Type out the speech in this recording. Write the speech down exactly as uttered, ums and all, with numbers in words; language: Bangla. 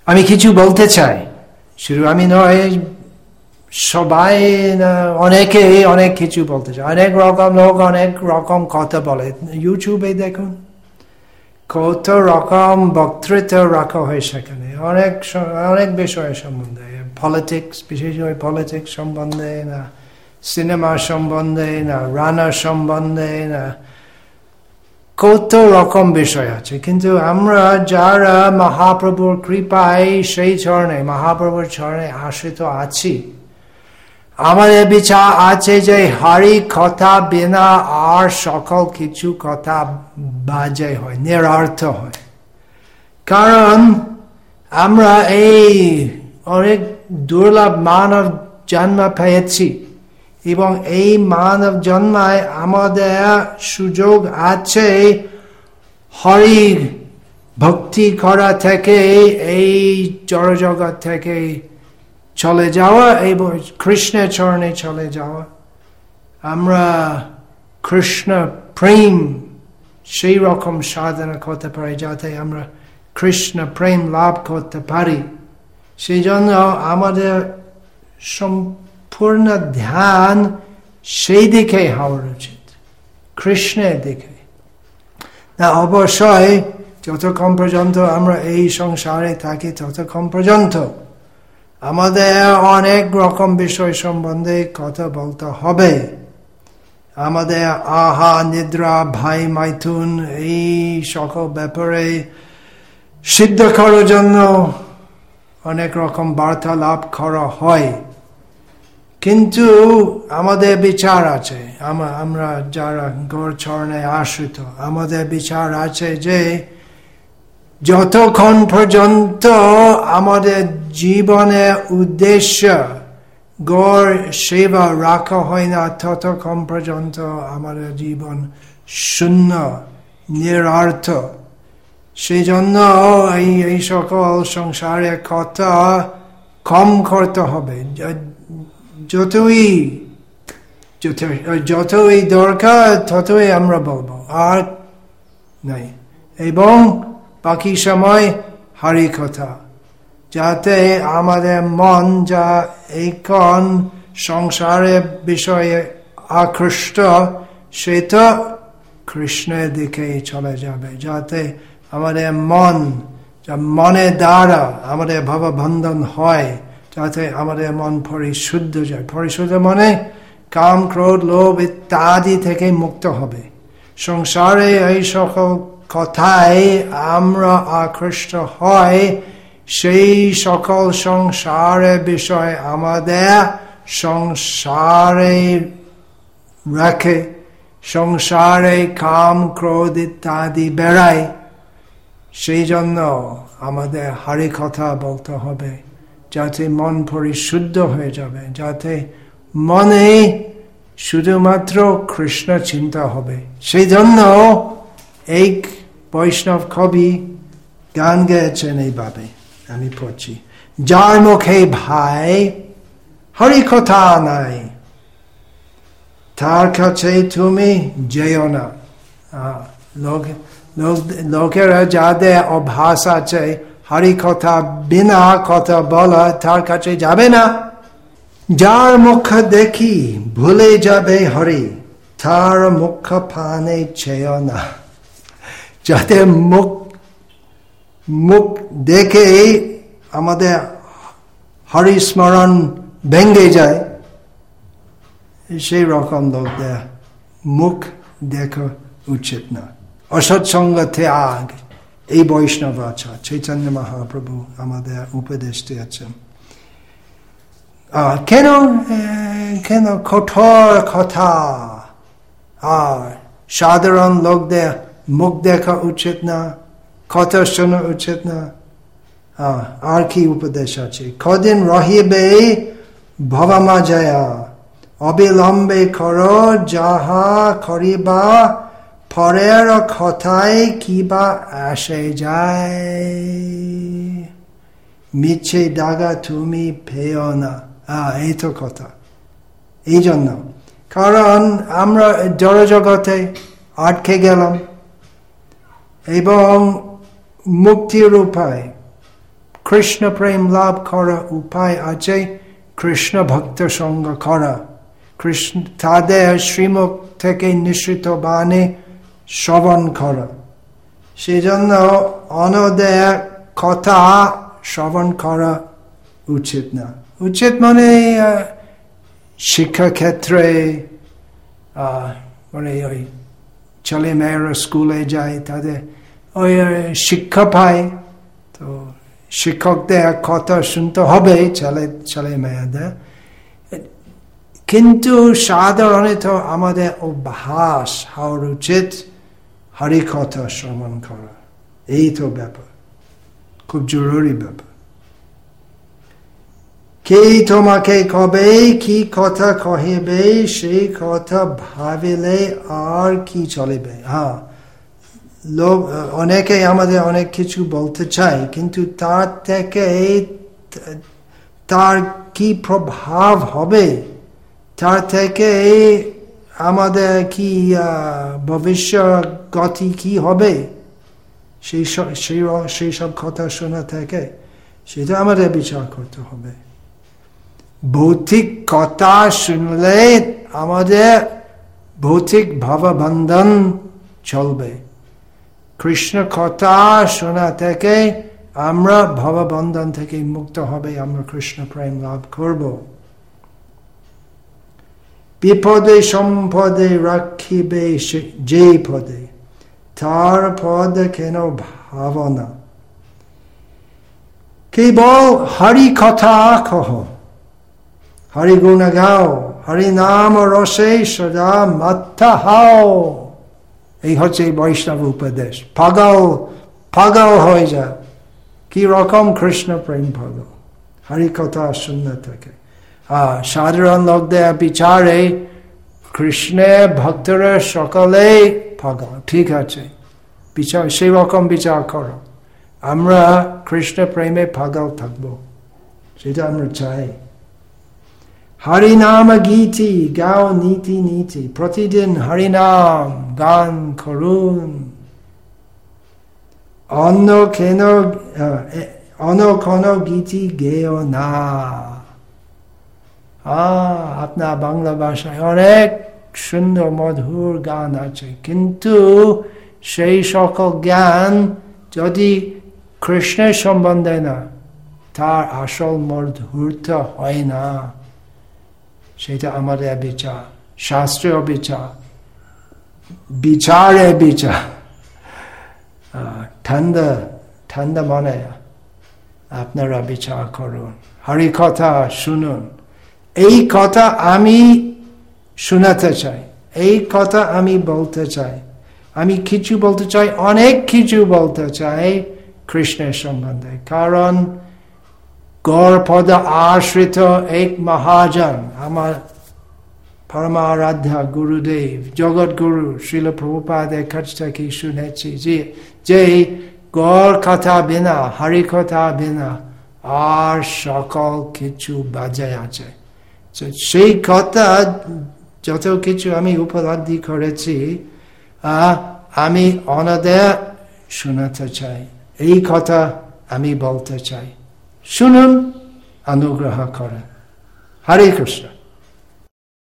আমি কিছু বলতে চাই, শুধু আমি নয়, সবাই অনেকে অনেক কিছু বলতে চায়, অনেক রকম লোক অনেক রকম কথা বলে। ইউটিউবে দেখুন কত রকম বক্তৃতা রাখা হয় সেখানে, অনেক অনেক বিষয় সম্বন্ধে, পলিটিক্স, বিশেষ করে পলিটিক্স সম্বন্ধে, না সিনেমা সম্বন্ধে, না রান্না সম্বন্ধে, না কত রকম বিষয় আছে। কিন্তু আমরা যারা মহাপ্রভুর কৃপায় সেই চরণে, মহাপ্রভুর চরণে আশ্রিত আছি, আমাদের বিচার আছে যে হরি কথা বিনা আর সকল কিছু কথা বাজে হয়, নিরর্থ হয়। কারণ আমরা এই অনেক দুর্লভ মানব জন্ম পেয়েছি, এবং এই মানব জন্মায় আমাদের সুযোগ আছে হরি ভক্তি করা থেকে, এই জড়জগৎ থেকে চলে যাওয়া এবং কৃষ্ণের চরণে চলে যাওয়া। আমরা কৃষ্ণ প্রেম সেই রকম সাধনা করতে পারি যাতে আমরা কৃষ্ণ প্রেম লাভ করতে পারি। সেই জন্য আমাদের সম্পূর্ণ ধ্যান সেই দিকে হওয়া উচিত, কৃষ্ণের দিকে। না অবশ্যই যতক্ষণ পর্যন্ত আমরা এই সংসারে থাকি ততক্ষণ পর্যন্ত আমাদের অনেক রকম বিষয় সম্বন্ধে কথা বলতে হবে। আমাদের আহা নিদ্রা ভাই মাইথুন এই সকল ব্যাপারে সিদ্ধ করার জন্য অনেক রকম বার্তালাপ করা হয়। কিন্তু আমাদের বিচার আছে, আমরা যারা গৌর চরণে আশ্রিত, আমাদের বিচার আছে যে যতক্ষণ পর্যন্ত আমাদের জীবনের উদ্দেশ্য গৌর সেবা রাখা হয় না ততক্ষণ পর্যন্ত আমাদের জীবন শূন্য, নিরর্থ। সেই জন্য এই এই সকল সংসারের কথা কম করতে হবে, যতই যতই দরকার ততই আমরা বলবো, আর নাই। এবং বাকি সময় হরি কথা, যাতে আমাদের মন যা এখন সংসারের বিষয়ে আকৃষ্ট সেটা কৃষ্ণের দিকে চলে যাবে, যাতে আমাদের মন, যা মনের দ্বারা আমাদের ভাববন্ধন হয়, যাতে আমাদের মন পরিশুদ্ধ যায়। পরিশুদ্ধ মনে কাম ক্রোধ লোভ ইত্যাদি থেকে মুক্ত হবে। সংসারে এই সকল কথায় আমরা আকৃষ্ট হয়, সেই সকল সংসারের বিষয় আমাদের সংসারে রাখে, সংসারে কাম ক্রোধ ইত্যাদি বেড়ায়। সেই জন্য আমাদের হরি কথা বলতে হবে, যাতে মন পরিশুদ্ধ হয়ে যাবে, যাতে মনে শুধুমাত্র কৃষ্ণ চিন্তা হবে। সেই জন্য এক বৈষ্ণব কবি গান গেয়েছেন এইভাবে, আমি পড়ছি। যার মুখে ভাই হরি কথা নাই, তার কাছে তুমি যেও না। লোকেরা যাদের অভ্যাস আছে হরি কথা বিনা কথা বলা, তার কাছে যাবে না। যার মুখ দেখি ভুলে যাবে হরি, তার মুখ পানে চেয়েও না। যাতে মুখ মুখ দেখে আমাদের হরি স্মরণ ভেঙে যায়, সেই রকম লোকদের মুখ দেখা উচিত না। অসৎসঙ্গ ত্যাগ, এই বৈষ্ণব আচার চৈতন্য মহাপ্রভু আমাদের উপদেশ দিয়েছেন। কেন কেন কঠোর কথা আর সাধারণ লোকদের মুখ দেখা উচিত না, কথা শোনা উচিত না। আর কি উপদেশ আছে? কদিন রহিবে ভবমা জয়া, অবিলম্বে করো যাহা করিবা, পরের কথায় কিবা আসে যায়, মিছে দাগা তুমি পেও না। আহ এই তো কথা। এই জন্য, কারণ আমরা জড়জগতে আটকে গেলাম এবং মুক্তির উপায় কৃষ্ণ প্রেম লাভ করা উপায় আছে কৃষ্ণ ভক্ত সঙ্গ করা, কৃষ্ণ তাদের শ্রীমুখ থেকে নিঃসৃত বাণী শ্রবণ করা। সেজন্য অন্যদের কথা শ্রবণ করা উচিত না। উচিত মানে শিক্ষাক্ষেত্রে মানে ওই ছেলে মেয়েরা স্কুলে যায়, তাদের ওই শিক্ষা পায়, তো শিক্ষকদের কথা শুনতে হবে ছেলে ছেলে মেয়েদের। কিন্তু সাধারণত আমাদের অভ্যাস হওয়া উচিত হরি কথা শ্রবণ করা। এই তো ব্যাপার, খুব জরুরি ব্যাপার। কে তোমাকে কবে কি কথা কহিবে, সেই কথা ভাবিলে আর কি চলিবে। হ্যাঁ, লোক অনেকে আমাদের অনেক কিছু বলতে চায়, কিন্তু তার থেকে তার কি প্রভাব হবে, তার থেকে আমাদের কি ভবিষ্যৎ গতি কি হবে, সেই সব সেই সব কথা শোনা থেকে সেটা আমাদের বিচার করতে হবে। ভৌতিক কথা শুনলে আমাদের ভৌতিক ভাববন্ধন চলবে। কৃষ্ণ কথা শোনা থেকে আমরা ভাববন্ধন থেকে মুক্ত হবে, আমরা কৃষ্ণ প্রেম লাভ করব। বিপদে সম্পদে রাখিবে যে পদে, তার পদ কেন ভাবনা। কেবল হরি কথা কহ, হরি গুণ গাও, হরি নাম রসে সদা মাথা হাও। এই হচ্ছে বৈষ্ণব উপদেশ। পাগল পাগল হয়ে যা। কি রকম কৃষ্ণ প্রেম পাগল, হরি কথা শুনতে থাকে। আহ সাধারণ লোকদের বিচারে কৃষ্ণের ভক্তরা সকলে পাগল, ঠিক আছে, বিচার সেই রকম বিচার করো। আমরা কৃষ্ণ প্রেমে পাগল থাকবো, সেটা আমরা চাই। হরি নাম গীতি গাও নীতি নীতি, প্রতিদিন হরি নাম গান করুন। অন্য কেন অন্য কোন গীতি গেও না। আহ আপনার বাংলা ভাষায় অনেক সুন্দর মধুর গান আছে, কিন্তু সেই সকল জ্ঞান যদি কৃষ্ণের সম্বন্ধে না, তার আসল মধুরতা হয় না। সেটা আমাদের বিচার, শাস্ত্রীয় বিচার, বিচারে বিচার। ঠান্ডা ঠান্ডা মনে আপনারা বিচার করুন, হরি কথা শুনুন। এই কথা আমি শোনাতে চাই, এই কথা আমি বলতে চাই, আমি কিছু বলতে চাই, অনেক কিছু বলতে চাই কৃষ্ণের সম্বন্ধে। কারণ গৌরপদ আশ্রিত এক মহাজন, আমার পরমারাধ্যা গুরুদেব জগৎ গুরু শ্রীল প্রভুপাদের কাছ থেকে শুনেছি যে যে গৌর কথা বিনা, হরি কথা বিনা আর সকল কিছু বাজে আছে। সেই কথা যত কিছু আমি উপলব্ধি করেছি, আহ আমি অন্যদের শোনাতে চাই, এই কথা আমি বলতে চাই। শুনুন, অনুগ্রহ করেন। হরে কৃষ্ণ।